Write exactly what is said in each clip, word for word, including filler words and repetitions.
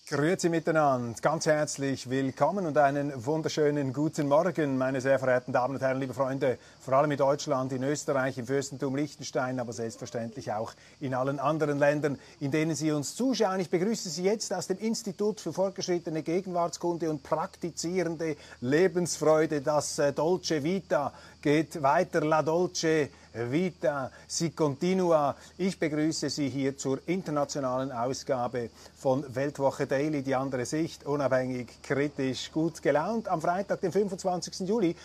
Grüezi miteinander, ganz herzlich willkommen und einen wunderschönen guten Morgen, meine sehr verehrten Damen und Herren, liebe Freunde, vor allem in Deutschland, in Österreich, im Fürstentum Liechtenstein, aber selbstverständlich auch in allen anderen Ländern, in denen Sie uns zuschauen. Ich begrüße Sie jetzt aus dem Institut für fortgeschrittene Gegenwartskunde und praktizierende Lebensfreude. Das äh, Dolce Vita geht weiter, La Dolce Vita si continua. Ich begrüße Sie hier zur internationalen Ausgabe von Weltwoche Daily, die andere Sicht, unabhängig, kritisch, gut gelaunt. Am Freitag, den fünfundzwanzigsten Juli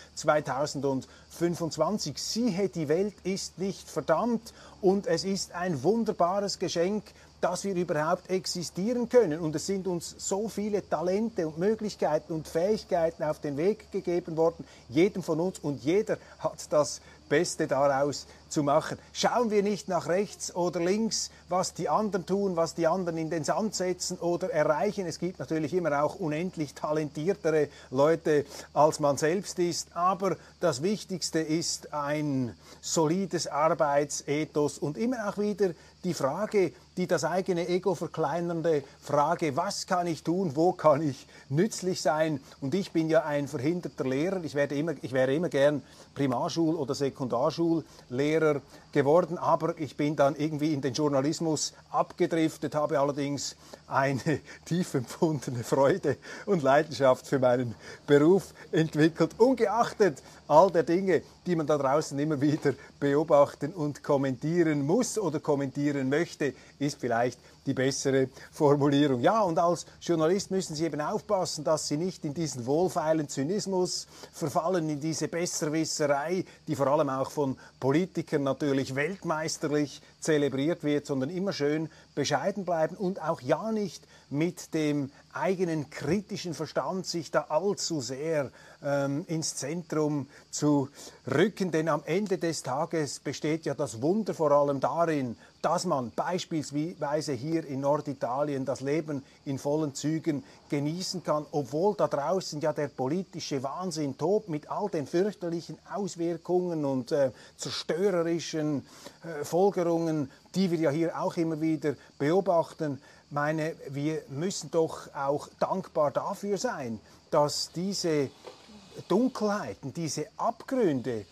zweitausendfünfundzwanzig. Siehe, die Welt ist nicht verdammt und es ist ein wunderbares Geschenk, dass wir überhaupt existieren können. Und es sind uns so viele Talente und Möglichkeiten und Fähigkeiten auf den Weg gegeben worden, jedem von uns, und jeder hat das Beste daraus zu machen. Schauen wir nicht nach rechts oder links, was die anderen tun, was die anderen in den Sand setzen oder erreichen. Es gibt natürlich immer auch unendlich talentiertere Leute, als man selbst ist. Aber das Wichtigste ist ein solides Arbeitsethos und immer auch wieder die Frage, die das eigene Ego verkleinernde Frage, was kann ich tun, wo kann ich nützlich sein? Und ich bin ja ein verhinderter Lehrer. Ich, werde immer, ich wäre immer gern Primarschul- oder Sekundarschullehrer geworden, aber ich bin dann irgendwie in den Journalismus abgedriftet, habe allerdings eine tief empfundene Freude und Leidenschaft für meinen Beruf entwickelt, ungeachtet all der Dinge, die man da draußen immer wieder beobachten und kommentieren muss oder kommentieren möchte, ist vielleicht die bessere Formulierung. Ja, und als Journalist müssen Sie eben aufpassen, dass Sie nicht in diesen wohlfeilen Zynismus verfallen, in diese Besserwisserei, die vor allem auch von Politikern natürlich weltmeisterlich zelebriert wird, sondern immer schön bescheiden bleiben und auch ja nicht mit dem eigenen kritischen Verstand sich da allzu sehr ähm, ins Zentrum zu rücken. Denn am Ende des Tages besteht ja das Wunder vor allem darin, dass man beispielsweise hier in Norditalien das Leben in vollen Zügen genießen kann, obwohl da draußen ja der politische Wahnsinn tobt mit all den fürchterlichen Auswirkungen und äh, zerstörerischen äh, Folgerungen, die wir ja hier auch immer wieder beobachten. Meine, wir müssen doch auch dankbar dafür sein, dass diese Dunkelheiten, diese Abgründe,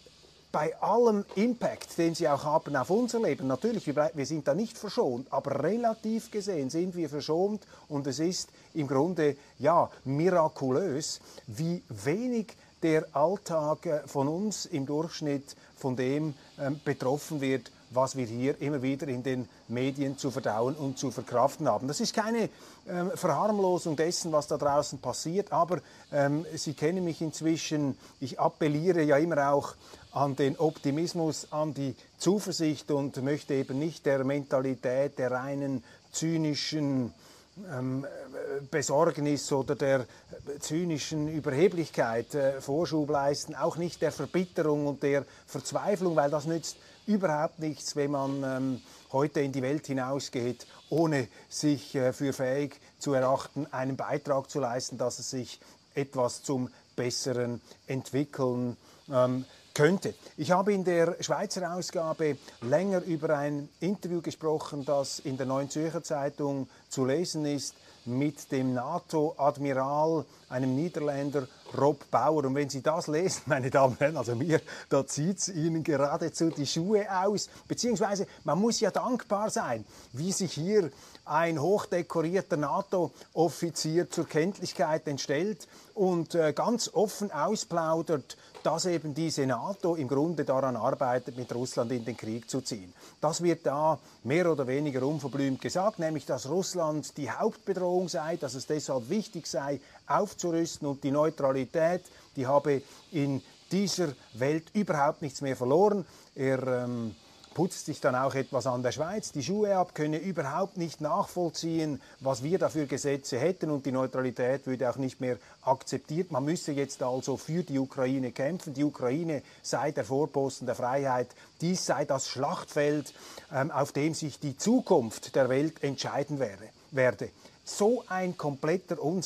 bei allem Impact, den sie auch haben auf unser Leben, natürlich, wir, wir sind da nicht verschont, aber relativ gesehen sind wir verschont und es ist im Grunde, ja, mirakulös, wie wenig der Alltag von uns im Durchschnitt von dem ähm, betroffen wird, was wir hier immer wieder in den Medien zu verdauen und zu verkraften haben. Das ist keine ähm, Verharmlosung dessen, was da draußen passiert, aber ähm, Sie kennen mich inzwischen, ich appelliere ja immer auch an den Optimismus, an die Zuversicht und möchte eben nicht der Mentalität der reinen zynischen ähm, Besorgnis oder der zynischen Überheblichkeit äh, Vorschub leisten, auch nicht der Verbitterung und der Verzweiflung, weil das nützt überhaupt nichts, wenn man ähm, heute in die Welt hinausgeht, ohne sich äh, für fähig zu erachten, einen Beitrag zu leisten, dass es sich etwas zum Besseren entwickeln ähm, könnte. Ich habe in der Schweizer Ausgabe länger über ein Interview gesprochen, das in der Neuen Zürcher Zeitung zu lesen ist, mit dem NATO-Admiral, einem Niederländer, Rob Bauer. Und wenn Sie das lesen, meine Damen und Herren, also mir, da zieht es Ihnen geradezu die Schuhe aus. Beziehungsweise, man muss ja dankbar sein, wie sich hier ein hochdekorierter NATO-Offizier zur Kenntlichkeit entstellt und äh, ganz offen ausplaudert, dass eben diese NATO im Grunde daran arbeitet, mit Russland in den Krieg zu ziehen. Das wird da mehr oder weniger unverblümt gesagt, nämlich dass Russland die Hauptbedrohung sei, dass es deshalb wichtig sei, aufzurüsten und die Neutralität, die habe in dieser Welt überhaupt nichts mehr verloren. Er ähm, putzt sich dann auch etwas an der Schweiz die Schuhe ab, könne überhaupt nicht nachvollziehen, was wir da für Gesetze hätten und die Neutralität würde auch nicht mehr akzeptiert. Man müsse jetzt also für die Ukraine kämpfen. Die Ukraine sei der Vorposten der Freiheit. Dies sei das Schlachtfeld, ähm, auf dem sich die Zukunft der Welt entscheiden wäre, werde. So ein kompletter Unsinn.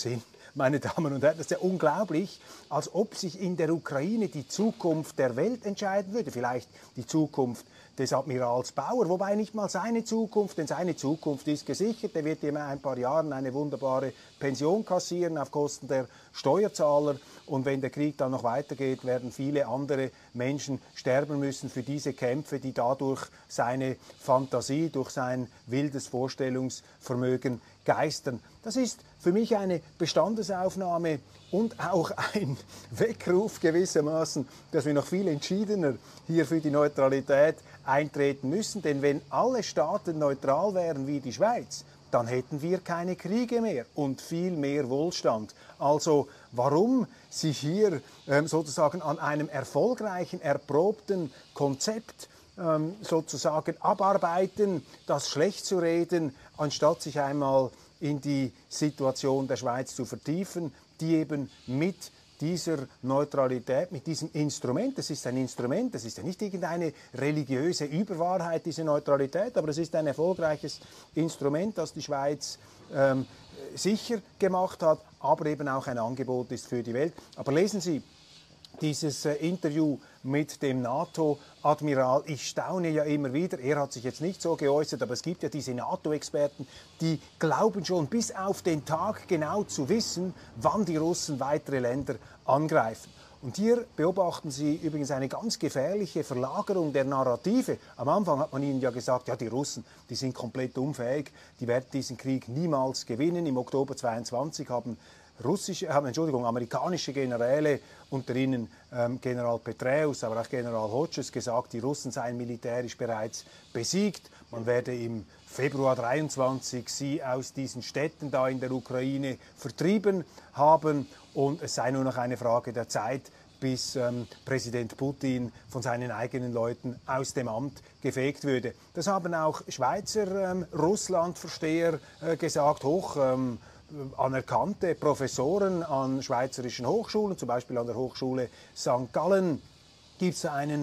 meine Damen und Herren. Das ist ja unglaublich, als ob sich in der Ukraine die Zukunft der Welt entscheiden würde. Vielleicht die Zukunft des Admirals Bauer, wobei nicht mal seine Zukunft, denn seine Zukunft ist gesichert. Er wird in ein paar Jahren eine wunderbare Pension kassieren auf Kosten der Steuerzahler. Und wenn der Krieg dann noch weitergeht, werden viele andere Menschen sterben müssen für diese Kämpfe, die dadurch seine Fantasie, durch sein wildes Vorstellungsvermögen geistern. Das ist für mich eine Bestandesaufnahme und auch ein Weckruf gewissermaßen, dass wir noch viel entschiedener hier für die Neutralität eintreten müssen. Denn wenn alle Staaten neutral wären wie die Schweiz, dann hätten wir keine Kriege mehr und viel mehr Wohlstand. Also warum sich hier ähm, sozusagen an einem erfolgreichen, erprobten Konzept ähm, sozusagen abarbeiten, das schlecht zu reden, anstatt sich einmal in die Situation der Schweiz zu vertiefen, die eben mit dieser Neutralität, mit diesem Instrument, das ist ein Instrument, das ist ja nicht irgendeine religiöse Überwahrheit, diese Neutralität, aber es ist ein erfolgreiches Instrument, das die Schweiz ähm, sicher gemacht hat, aber eben auch ein Angebot ist für die Welt. Aber lesen Sie dieses äh, Interview mit dem NATO-Admiral. Ich staune ja immer wieder, er hat sich jetzt nicht so geäußert, aber es gibt ja diese NATO-Experten, die glauben schon bis auf den Tag genau zu wissen, wann die Russen weitere Länder angreifen. Und hier beobachten Sie übrigens eine ganz gefährliche Verlagerung der Narrative. Am Anfang hat man ihnen ja gesagt, ja, die Russen, die sind komplett unfähig, die werden diesen Krieg niemals gewinnen. Im Oktober zweiundzwanzig haben russische, haben, Entschuldigung, amerikanische Generäle, unter ihnen ähm, General Petraeus, aber auch General Hodges, gesagt, die Russen seien militärisch bereits besiegt. Man werde im Februar dreiundzwanzig sie aus diesen Städten da in der Ukraine vertrieben haben und es sei nur noch eine Frage der Zeit, bis ähm, Präsident Putin von seinen eigenen Leuten aus dem Amt gefegt würde. Das haben auch Schweizer ähm, Russlandversteher äh, gesagt, hoch ähm, anerkannte Professoren an schweizerischen Hochschulen, zum Beispiel an der Hochschule Sankt Gallen, gibt es einen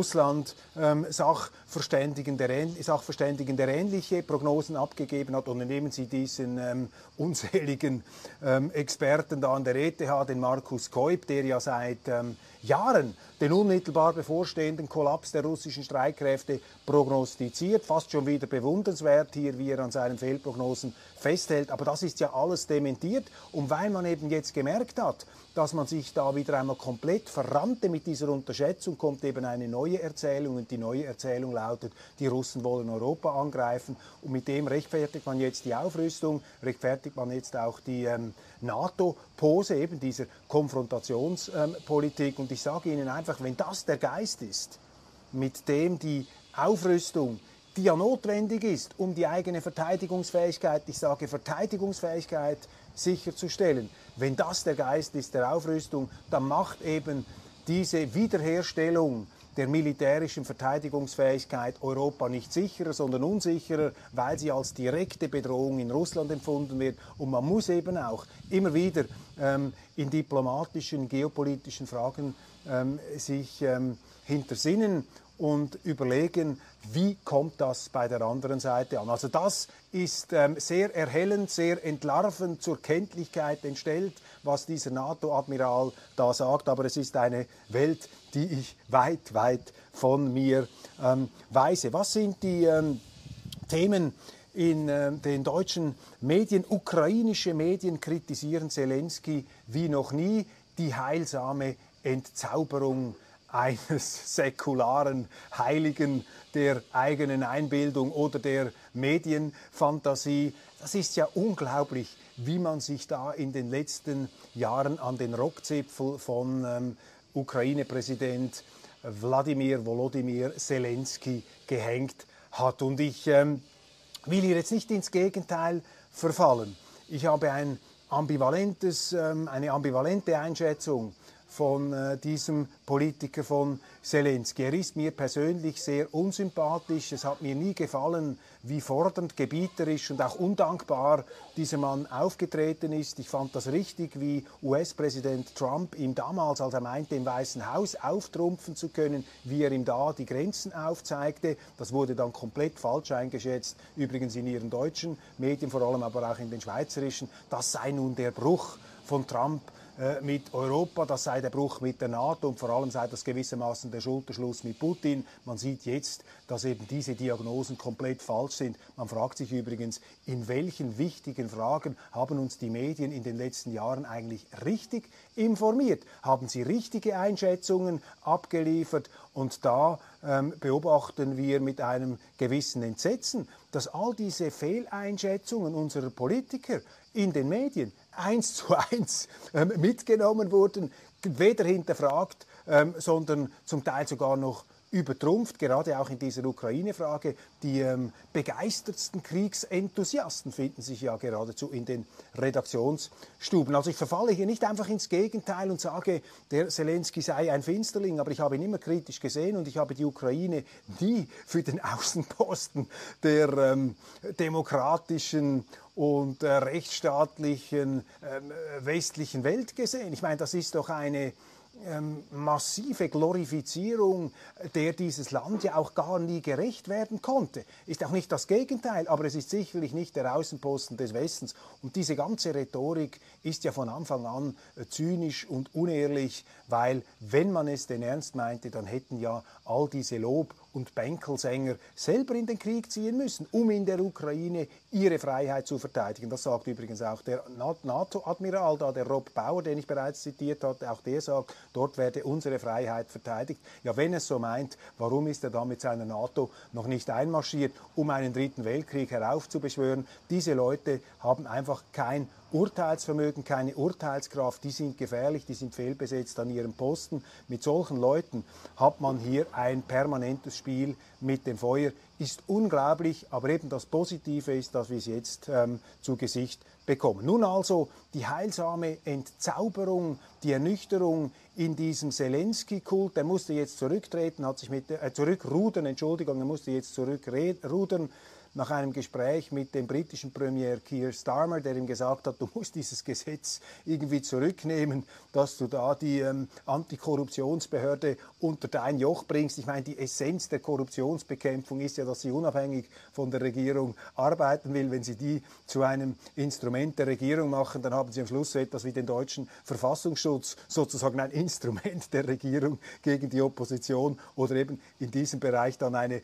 Russland-Sachverständigen, ähm, der, Sachverständigen, der ähnliche Prognosen abgegeben hat. Und dann nehmen Sie diesen ähm, unzähligen ähm, Experten da an der E T H, den Markus Koip, der ja seit ähm, Jahren den unmittelbar bevorstehenden Kollaps der russischen Streitkräfte prognostiziert. Fast schon wieder bewundernswert hier, wie er an seinen Fehlprognosen festhält. Aber das ist ja alles dementiert. Und weil man eben jetzt gemerkt hat, dass man sich da wieder einmal komplett verrannte mit dieser Unterschätzung, kommt eben eine neue Erzählung. Und die neue Erzählung lautet, die Russen wollen Europa angreifen. Und mit dem rechtfertigt man jetzt die Aufrüstung, rechtfertigt man jetzt auch die ähm, NATO-Pose, eben dieser Konfrontationspolitik. Ähm, Und ich sage Ihnen einfach, wenn das der Geist ist, mit dem die Aufrüstung, die ja notwendig ist, um die eigene Verteidigungsfähigkeit, ich sage Verteidigungsfähigkeit, sicherzustellen. Wenn das der Geist ist der Aufrüstung, dann macht eben diese Wiederherstellung der militärischen Verteidigungsfähigkeit Europa nicht sicherer, sondern unsicherer, weil sie als direkte Bedrohung in Russland empfunden wird. Und man muss eben auch immer wieder ähm, in diplomatischen, geopolitischen Fragen ähm, sich ähm, hintersinnen und überlegen, wie kommt das bei der anderen Seite an. Also das ist ähm, sehr erhellend, sehr entlarvend zur Kenntlichkeit entstellt, was dieser NATO-Admiral da sagt. Aber es ist eine Welt, die ich weit, weit von mir ähm, weise. Was sind die ähm, Themen in äh, den deutschen Medien? Ukrainische Medien kritisieren Zelensky wie noch nie, die heilsame Entzauberung eines säkularen Heiligen der eigenen Einbildung oder der Medienfantasie. Das ist ja unglaublich, wie man sich da in den letzten Jahren an den Rockzipfel von ähm, Ukraine-Präsident Wladimir Volodymyr Zelensky gehängt hat. Und ich ähm, will hier jetzt nicht ins Gegenteil verfallen. Ich habe ein ambivalentes, ähm, eine ambivalente Einschätzung von äh, diesem Politiker, von Zelensky. Er ist mir persönlich sehr unsympathisch. Es hat mir nie gefallen, wie fordernd, gebieterisch und auch undankbar dieser Mann aufgetreten ist. Ich fand das richtig, wie U S-Präsident Trump ihm damals, als er meinte, im Weißen Haus auftrumpfen zu können, wie er ihm da die Grenzen aufzeigte. Das wurde dann komplett falsch eingeschätzt, übrigens in ihren deutschen Medien, vor allem aber auch in den schweizerischen. Das sei nun der Bruch von Trump mit Europa, das sei der Bruch mit der NATO und vor allem sei das gewissermaßen der Schulterschluss mit Putin. Man sieht jetzt, dass eben diese Diagnosen komplett falsch sind. Man fragt sich übrigens, in welchen wichtigen Fragen haben uns die Medien in den letzten Jahren eigentlich richtig informiert? Haben sie richtige Einschätzungen abgeliefert? Und da ähm, beobachten wir mit einem gewissen Entsetzen, dass all diese Fehleinschätzungen unserer Politiker in den Medien eins zu eins ähm, mitgenommen wurden, weder hinterfragt, ähm, sondern zum Teil sogar noch übertrumpft, gerade auch in dieser Ukraine-Frage. Die ähm, begeistertsten Kriegsenthusiasten finden sich ja geradezu in den Redaktionsstuben. Also ich verfalle hier nicht einfach ins Gegenteil und sage, der Zelensky sei ein Finsterling, aber ich habe ihn immer kritisch gesehen und ich habe die Ukraine nie für den Außenposten der ähm, demokratischen und äh, rechtsstaatlichen ähm, westlichen Welt gesehen. Ich meine, das ist doch eine Ähm, massive Glorifizierung, der dieses Land ja auch gar nie gerecht werden konnte. Ist auch nicht das Gegenteil, aber es ist sicherlich nicht der Außenposten des Westens. Und diese ganze Rhetorik ist ja von Anfang an äh, zynisch und unehrlich, weil wenn man es denn ernst meinte, dann hätten ja all diese Lob- und Bänkelsänger selber in den Krieg ziehen müssen, um in der Ukraine ihre Freiheit zu verteidigen. Das sagt übrigens auch der NATO-Admiral, da der Rob Bauer, den ich bereits zitiert hatte, auch der sagt, dort werde unsere Freiheit verteidigt. Ja, wenn es so meint, warum ist er da mit seiner NATO noch nicht einmarschiert, um einen dritten Weltkrieg heraufzubeschwören? Diese Leute haben einfach kein Urteilsvermögen, keine Urteilskraft, die sind gefährlich, die sind fehlbesetzt an ihrem Posten. Mit solchen Leuten hat man hier ein permanentes Spiel mit dem Feuer. Ist unglaublich, aber eben das Positive ist, dass wir es jetzt ähm, zu Gesicht bekommen. Nun also die heilsame Entzauberung, die Ernüchterung in diesem Zelensky-Kult. Er musste jetzt zurücktreten, hat sich mit äh, zurückrudern, Entschuldigung, er musste jetzt zurückrudern. Nach einem Gespräch mit dem britischen Premier Keir Starmer, der ihm gesagt hat, du musst dieses Gesetz irgendwie zurücknehmen, dass du da die ähm, Antikorruptionsbehörde unter dein Joch bringst. Ich meine, die Essenz der Korruptionsbekämpfung ist ja, dass sie unabhängig von der Regierung arbeiten will. Wenn sie die zu einem Instrument der Regierung machen, dann haben sie am Schluss so etwas wie den deutschen Verfassungsschutz, sozusagen ein Instrument der Regierung gegen die Opposition oder eben in diesem Bereich dann eine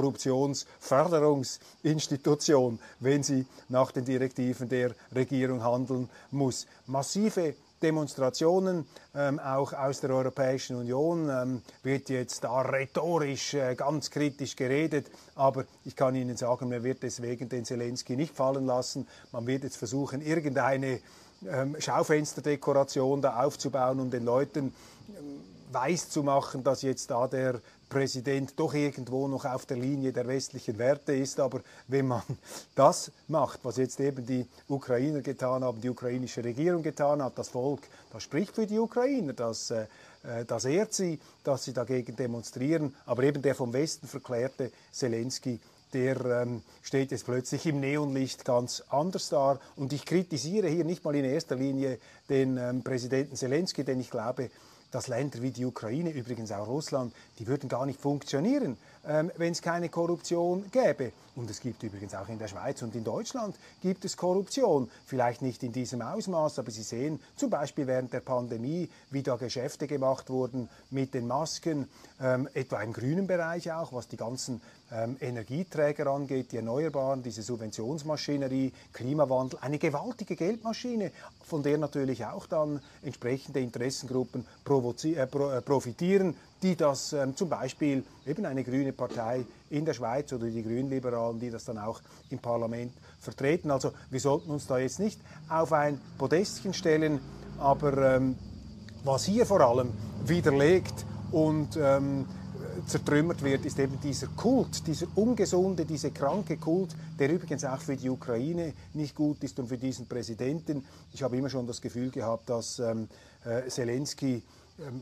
Korruptionsförderungs- Institution, wenn sie nach den Direktiven der Regierung handeln muss. Massive Demonstrationen, ähm, auch aus der Europäischen Union, ähm, wird jetzt da rhetorisch äh, ganz kritisch geredet, aber ich kann Ihnen sagen, man wird deswegen den Zelensky nicht fallen lassen. Man wird jetzt versuchen, irgendeine ähm, Schaufensterdekoration da aufzubauen, um den Leuten ähm, weiß zu machen, dass jetzt da der Präsident doch irgendwo noch auf der Linie der westlichen Werte ist. Aber wenn man das macht, was jetzt eben die Ukrainer getan haben, die ukrainische Regierung getan hat, das Volk, das spricht für die Ukrainer, das, äh, das ehrt sie, dass sie dagegen demonstrieren. Aber eben der vom Westen verklärte Zelensky, der ähm, steht jetzt plötzlich im Neonlicht ganz anders da. Und ich kritisiere hier nicht mal in erster Linie den ähm, Präsidenten Zelensky, denn ich glaube, dass Länder wie die Ukraine, übrigens auch Russland, die würden gar nicht funktionieren, ähm, wenn es keine Korruption gäbe. Und es gibt übrigens auch in der Schweiz und in Deutschland gibt es Korruption. Vielleicht nicht in diesem Ausmaß, aber Sie sehen zum Beispiel während der Pandemie, wie da Geschäfte gemacht wurden mit den Masken, ähm, etwa im grünen Bereich auch, was die ganzen ähm, Energieträger angeht, die Erneuerbaren, diese Subventionsmaschinerie, Klimawandel, eine gewaltige Geldmaschine, von der natürlich auch dann entsprechende Interessengruppen provozi- äh, pro, äh, profitieren, die das ähm, zum Beispiel eben eine grüne Partei in der Schweiz oder die Grünliberalen, die das dann auch im Parlament vertreten. Also wir sollten uns da jetzt nicht auf ein Podestchen stellen, aber ähm, was hier vor allem widerlegt und ähm, zertrümmert wird, ist eben dieser Kult, dieser ungesunde, dieser kranke Kult, der übrigens auch für die Ukraine nicht gut ist und für diesen Präsidenten. Ich habe immer schon das Gefühl gehabt, dass ähm, äh, Zelensky ähm,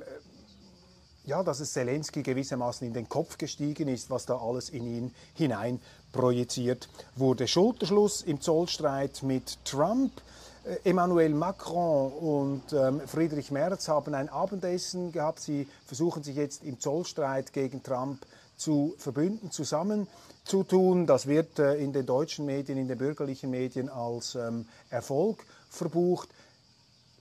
ja, dass es Zelensky gewissermaßen in den Kopf gestiegen ist, was da alles in ihn hinein projiziert wurde. Schulterschluss im Zollstreit mit Trump. Emmanuel Macron und ähm, Friedrich Merz haben ein Abendessen gehabt. Sie versuchen sich jetzt im Zollstreit gegen Trump zu verbünden, zusammenzutun. Das wird äh, in den deutschen Medien, in den bürgerlichen Medien als ähm, Erfolg verbucht.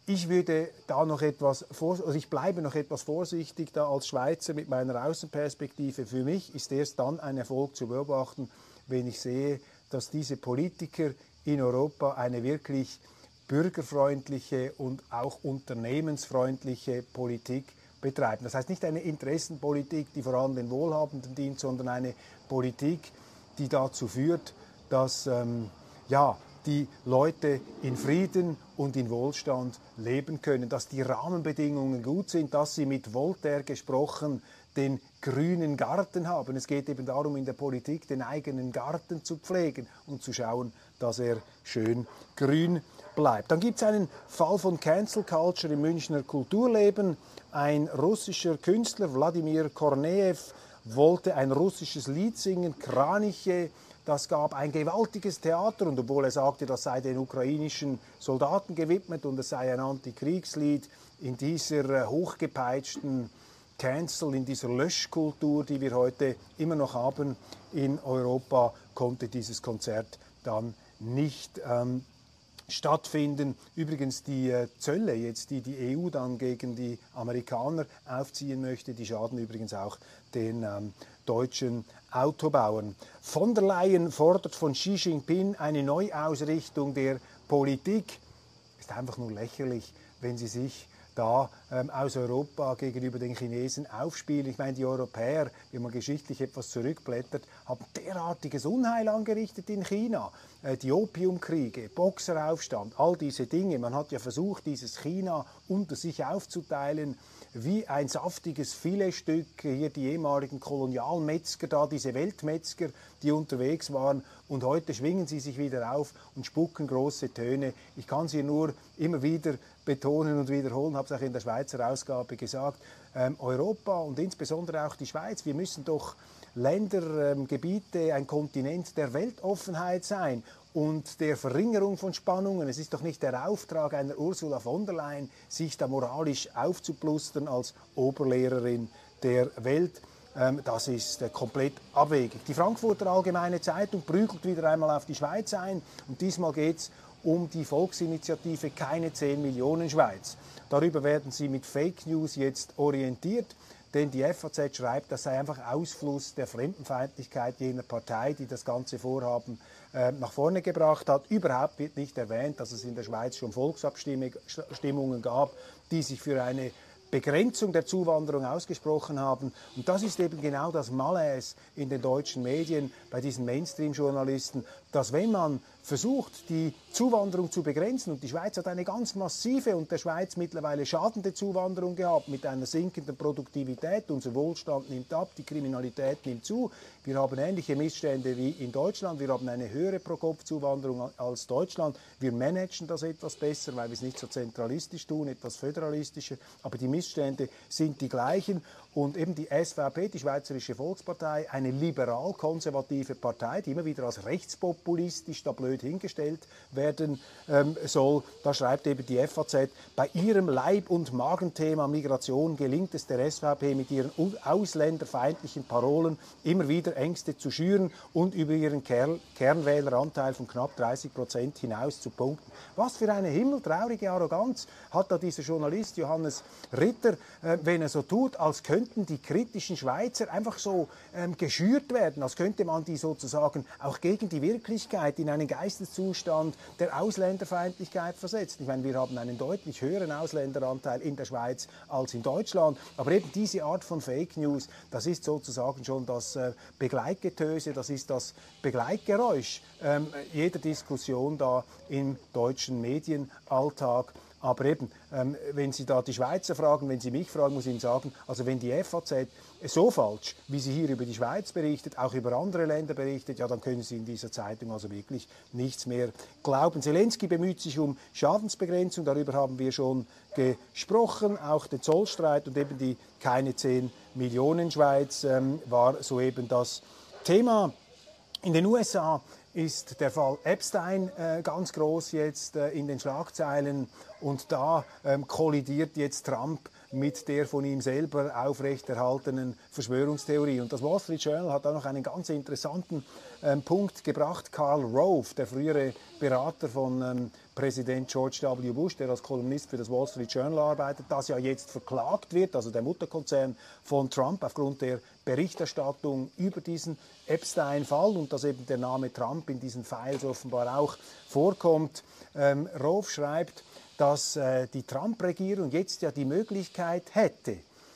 Ich würde da noch etwas, also ich bleibe noch etwas vorsichtig da als Schweizer mit meiner Außenperspektive. Für mich ist erst dann ein Erfolg zu beobachten, wenn ich sehe, dass diese Politiker in Europa eine wirklich bürgerfreundliche und auch unternehmensfreundliche Politik betreiben. Das heißt nicht eine Interessenpolitik, die vor allem den Wohlhabenden dient, sondern eine Politik, die dazu führt, dass ähm, ja, die Leute in Frieden und in Wohlstand leben können, dass die Rahmenbedingungen gut sind, dass sie mit Voltaire gesprochen den grünen Garten haben. Es geht eben darum, in der Politik den eigenen Garten zu pflegen und zu schauen, dass er schön grün bleibt. Dann gibt es einen Fall von Cancel Culture im Münchner Kulturleben. Ein russischer Künstler, Wladimir Kornejew, wollte ein russisches Lied singen, Kraniche. Das gab ein gewaltiges Theater, und obwohl er sagte, das sei den ukrainischen Soldaten gewidmet und es sei ein Antikriegslied, in dieser äh, hochgepeitschten Cancel, in dieser Löschkultur, die wir heute immer noch haben in Europa, konnte dieses Konzert dann nicht ähm, stattfinden. Übrigens die äh, Zölle, jetzt die die E U dann gegen die Amerikaner aufziehen möchte, die schaden übrigens auch den ähm, deutschen Autobauern. Von der Leyen fordert von Xi Jinping eine Neuausrichtung der Politik. Ist einfach nur lächerlich, wenn sie sich da ähm, aus Europa gegenüber den Chinesen aufspielen. Ich meine, die Europäer, wenn man geschichtlich etwas zurückblättert, haben derartiges Unheil angerichtet in China. Äh, die Opiumkriege, Boxeraufstand, all diese Dinge. Man hat ja versucht, dieses China unter sich aufzuteilen, wie ein saftiges Filetstück. Hier die ehemaligen Kolonialmetzger da, diese Weltmetzger, die unterwegs waren. Und heute schwingen sie sich wieder auf und spucken große Töne. Ich kann sie nur immer wieder betonen und wiederholen, habe es auch in der Schweizer Ausgabe gesagt. Ähm, Europa und insbesondere auch die Schweiz, wir müssen doch Länder, ähm, Gebiete, ein Kontinent der Weltoffenheit sein und der Verringerung von Spannungen. Es ist doch nicht der Auftrag einer Ursula von der Leyen, sich da moralisch aufzuplustern als Oberlehrerin der Welt. Ähm, das ist äh, komplett abwegig. Die Frankfurter Allgemeine Zeitung prügelt wieder einmal auf die Schweiz ein, und diesmal geht es um die Volksinitiative Keine zehn Millionen Schweiz. Darüber werden sie mit Fake News jetzt orientiert, denn die F A Z schreibt, das sei einfach Ausfluss der Fremdenfeindlichkeit jener Partei, die das ganze Vorhaben äh, nach vorne gebracht hat. Überhaupt wird nicht erwähnt, dass es in der Schweiz schon Volksabstimmungen gab, die sich für eine Begrenzung der Zuwanderung ausgesprochen haben. Und das ist eben genau das Malaise in den deutschen Medien, bei diesen Mainstream-Journalisten, dass wenn man versucht, die Zuwanderung zu begrenzen, und die Schweiz hat eine ganz massive und der Schweiz mittlerweile schadende Zuwanderung gehabt, mit einer sinkenden Produktivität, unser Wohlstand nimmt ab, die Kriminalität nimmt zu, wir haben ähnliche Missstände wie in Deutschland, wir haben eine höhere Pro-Kopf-Zuwanderung als Deutschland, wir managen das etwas besser, weil wir es nicht so zentralistisch tun, etwas föderalistischer, aber die Missstände sind die gleichen. Und eben die S V P, die Schweizerische Volkspartei, eine liberal-konservative Partei, die immer wieder als rechtspopulistisch da blöd hingestellt werden ähm, soll. Da schreibt eben die F A Z, bei ihrem Leib- und Magenthema Migration gelingt es der S V P mit ihren ausländerfeindlichen Parolen immer wieder Ängste zu schüren und über ihren Ker- Kernwähleranteil von knapp dreißig Prozent hinaus zu punkten. Was für eine himmeltraurige Arroganz hat da dieser Journalist Johannes Ritter, äh, wenn er so tut, als könnte könnten die kritischen Schweizer einfach so ähm, geschürt werden, als könnte man die sozusagen auch gegen die Wirklichkeit in einen Geisteszustand der Ausländerfeindlichkeit versetzen. Ich meine, wir haben einen deutlich höheren Ausländeranteil in der Schweiz als in Deutschland, aber eben diese Art von Fake News, das ist sozusagen schon das äh, Begleitgetöse, das ist das Begleitgeräusch ähm, jeder Diskussion da im deutschen Medienalltag. Aber eben, ähm, wenn Sie da die Schweizer fragen, wenn Sie mich fragen, muss ich Ihnen sagen, also wenn die F A Z so falsch, wie sie hier über die Schweiz berichtet, auch über andere Länder berichtet, ja, dann können Sie in dieser Zeitung also wirklich nichts mehr glauben. Zelensky bemüht sich um Schadensbegrenzung, darüber haben wir schon gesprochen, auch den Zollstreit und eben die keine zehn Millionen Schweiz ähm, war soeben das Thema. In den U S A ist der Fall Epstein äh, ganz groß jetzt äh, in den Schlagzeilen, und da ähm, kollidiert jetzt Trump mit der von ihm selber aufrechterhaltenen Verschwörungstheorie. Und das Wall Street Journal hat da noch einen ganz interessanten ähm, Punkt gebracht. Karl Rove, der frühere Berater von ähm, Präsident George W. Bush, der als Kolumnist für das Wall Street Journal arbeitet, das ja jetzt verklagt wird, also der Mutterkonzern von Trump, aufgrund der Berichterstattung über diesen Epstein-Fall und dass eben der Name Trump in diesen Files offenbar auch vorkommt. Ähm, Rove schreibt, dass äh, die Trump-Regierung jetzt ja die Möglichkeit hätte,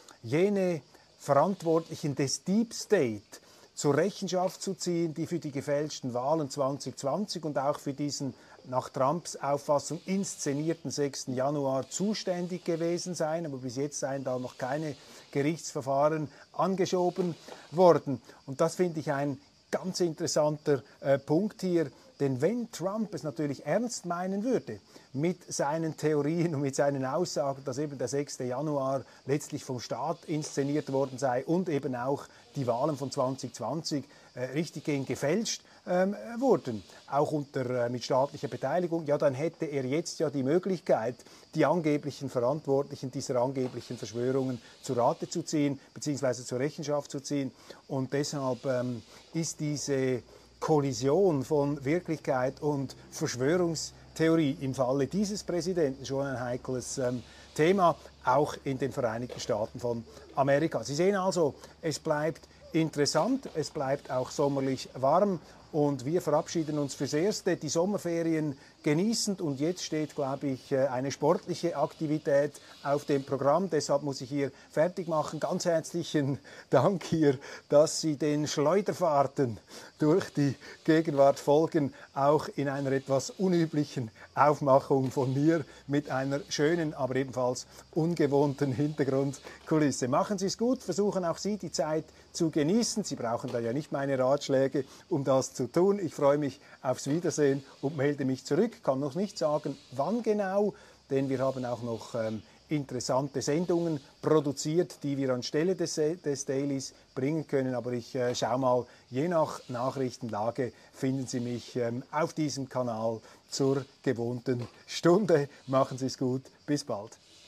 jene Verantwortlichen des Deep State zur Rechenschaft zu ziehen, die für die gefälschten Wahlen zwanzig zwanzig und auch für diesen nach Trumps Auffassung inszenierten sechsten Januar zuständig gewesen seien. Aber bis jetzt seien da noch keine Gerichtsverfahren angeschoben worden. Und das finde ich ein ganz interessanter äh, Punkt hier. Denn wenn Trump es natürlich ernst meinen würde mit seinen Theorien und mit seinen Aussagen, dass eben der sechste Januar letztlich vom Staat inszeniert worden sei und eben auch die Wahlen von zwanzig zwanzig äh, richtig gegen gefälscht ähm, wurden, auch unter, äh, mit staatlicher Beteiligung, ja, dann hätte er jetzt ja die Möglichkeit, die angeblichen Verantwortlichen dieser angeblichen Verschwörungen zu Rate zu ziehen, beziehungsweise zur Rechenschaft zu ziehen. Und deshalb ähm, ist diese Kollision von Wirklichkeit und Verschwörungstheorie im Falle dieses Präsidenten schon ein heikles ähm, Thema, auch in den Vereinigten Staaten von Amerika. Sie sehen also, es bleibt interessant, es bleibt auch sommerlich warm und wir verabschieden uns fürs Erste, die Sommerferien genießend und jetzt steht, glaube ich, eine sportliche Aktivität auf dem Programm. Deshalb muss ich hier fertig machen. Ganz herzlichen Dank hier, dass Sie den Schleuderfahrten durch die Gegenwart folgen, auch in einer etwas unüblichen Aufmachung von mir mit einer schönen, aber ebenfalls ungewohnten Hintergrundkulisse. Machen Sie es gut, versuchen auch Sie die Zeit zu genießen. Sie brauchen da ja nicht meine Ratschläge, um das zu tun. Ich freue mich aufs Wiedersehen und melde mich zurück. Kann noch nicht sagen, wann genau, denn wir haben auch noch ähm, interessante Sendungen produziert, die wir anstelle des, des Dailies bringen können. Aber ich äh, schaue mal, je nach Nachrichtenlage finden Sie mich ähm, auf diesem Kanal zur gewohnten Stunde. Machen Sie es gut, bis bald.